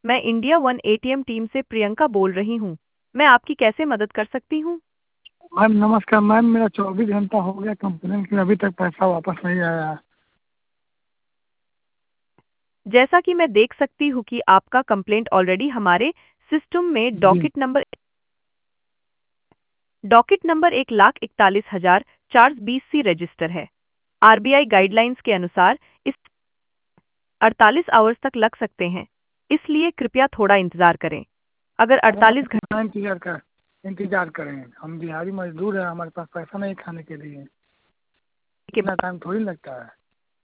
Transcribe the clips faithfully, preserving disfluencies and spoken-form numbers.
मैं India one ATM team से प्रियंका बोल रही हूँ। मैं आपकी कैसे मदद कर सकती हूँ? मैम नमस्कार मैम, मेरा चौबीस घंटा हो गया कंप्लेन की, अभी तक पैसा वापस नहीं आया है। जैसा कि मैं देख सकती हूँ कि आपका कंप्लेंट ऑलरेडी हमारे सिस्टम में जी। डॉकेट नंबर डॉकेट नंबर एक लाख इकतालीस हजार चार सौ बीस सी रजिस्टर है। आरबीआई गाइडलाइंस के अनुसार इस अड़तालीस आवर्स तक लग सकते हैं, इसलिए कृपया थोड़ा इंतजार करें। अगर अरे मैम अड़तालीस घंटे कितना इंतजार कर इंतजार करें, हम बिहारी मजदूर हैं, हमारे पास पैसा नहीं खाने के लिए। के इतना टाइम थोड़ी लगता है।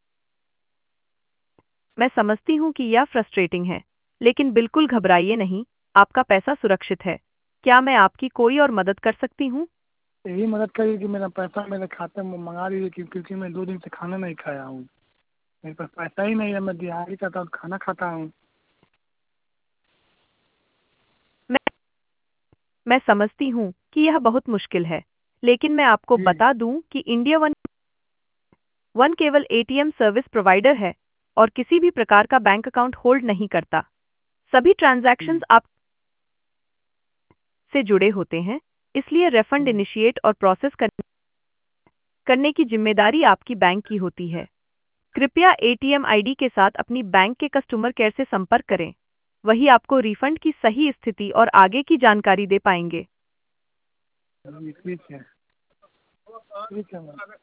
मैं समझती हूँ कि यह फ्रस्ट्रेटिंग है, लेकिन बिल्कुल घबराइए नहीं, आपका पैसा सुरक्षित है। क्या मैं आपकी कोई और मदद कर सकती हूँ? यही मदद करिए कि मेरा पैसा मेरे खाते में मंगा लीजिए, क्यों- क्योंकि मैं दो दिन से खाना नहीं खाया हूँ। मेरे पास पैसा ही नहीं है, मैं दिहाड़ी करता हूँ, खाना खाता हूँ। मैं मैं समझती हूँ कि यह बहुत मुश्किल है, लेकिन मैं आपको जी। बता दूँ कि इंडिया वन वन केवल एटीएम सर्विस प्रोवाइडर है और किसी भी प्रकार का बैंक अकाउंट होल्ड नहीं करता। सभी ट्रांजैक्शंस जी। आप से जुड़े होते हैं, इसलिए रिफंड हम्म। इनिशिएट और प्रोसेस कर, करने की जिम्मेदारी आपकी बैंक की होती है। कृपया एटीएम आईडी के साथ अपनी बैंक के कस्टमर केयर से संपर्क करें। वही आपको रिफंड की सही स्थिति और आगे की जानकारी दे पाएंगे। जी, ठीक है। ठीक है मैम।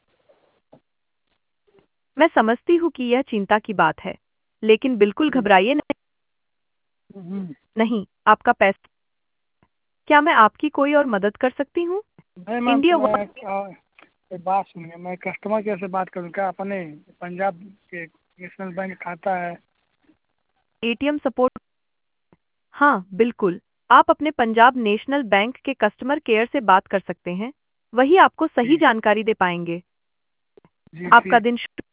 मैं समझती हूँ कि यह चिंता की बात है, लेकिन बिल्कुल जी। घबराइए नहीं, हम्म। नहीं, आपका पैसा। क्या मैं आपकी कोई और मदद कर सकती हूँ? नहीं मैम, इंडिया मैं वन आ, एक बात सुनिए, मैं कस्टमर केयर से बात करूँ क्या? अपने पंजाब के नेशनल बैंक खाता है। ATM support. हाँ, बिल्कुल। आप अपने पंजाब नेशनल बैंक के कस्टमर केयर से बात कर सकते हैं। वही आपको सही जी। जानकारी दे पाएंगे। जी आपका ठीक। दिन शुभ